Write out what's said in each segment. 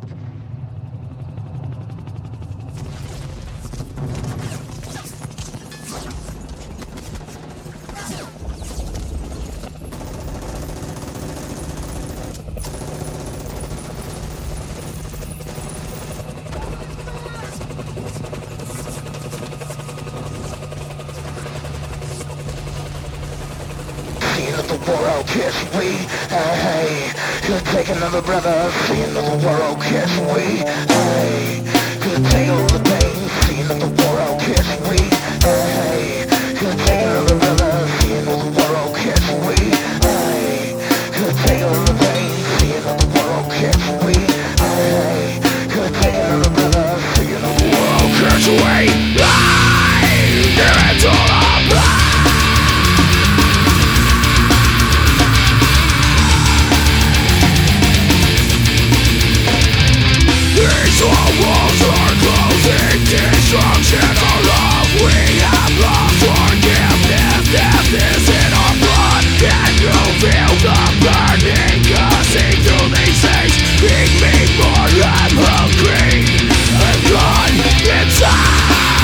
The world kiss we, hey, could take another brother, seeing that the world kiss we, hey, could take all the pain, seeing that the world kiss we, hey, could take another brother, seeing that the world kiss we, hey, could take all the pain, seeing that the world kiss we, hey, could take another brother, seeing that the world kiss we, hey, give it to the These walls are closing, destruction of love. We have lost forgiveness, death is in our blood. Can you feel the burning, gushing through these things? Make me more, I'm hungry and blood inside.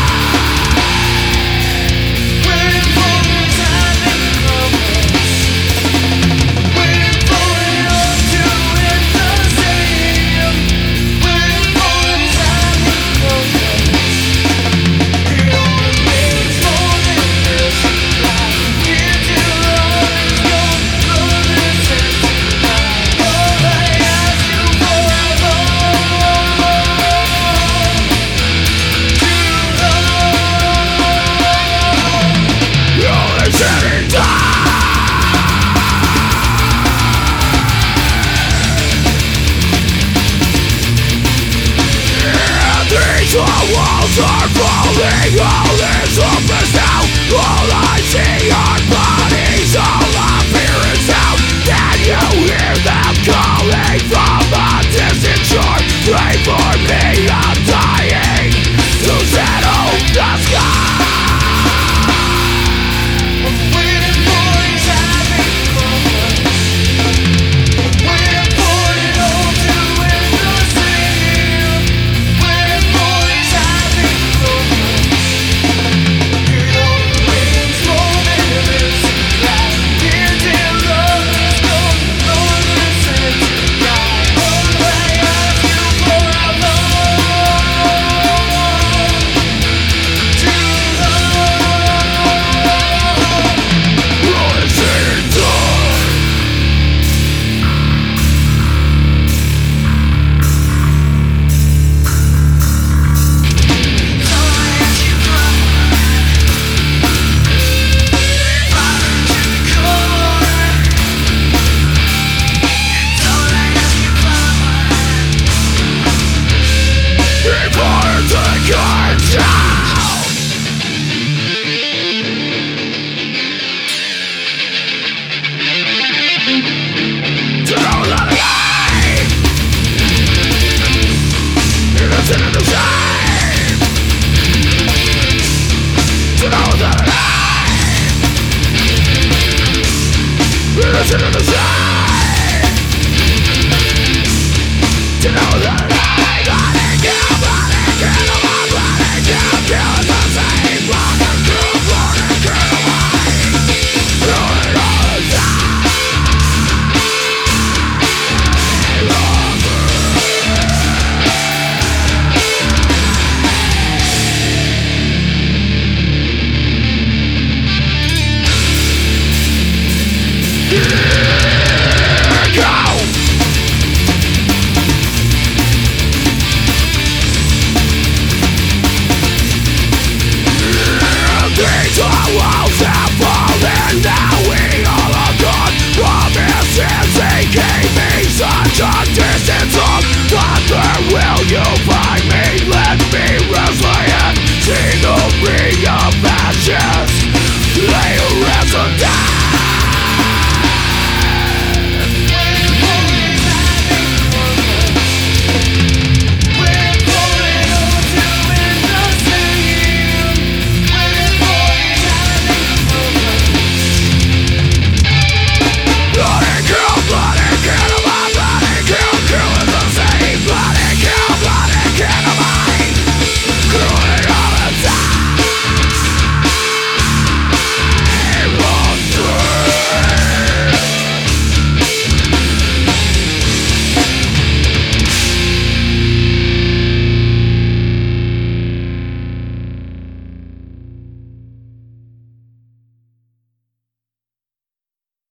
The walls are falling, all is hopeless now. All I see are bodies, all I fear is sound. Can you hear them calling from a distant shore? Pray for me, I'm dying to settle the sky. To know that